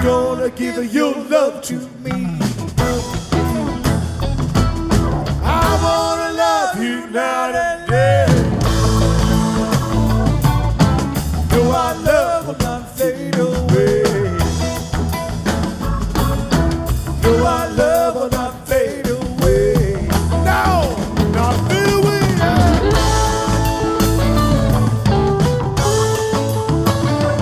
gonna give your love to me. I wanna love you now.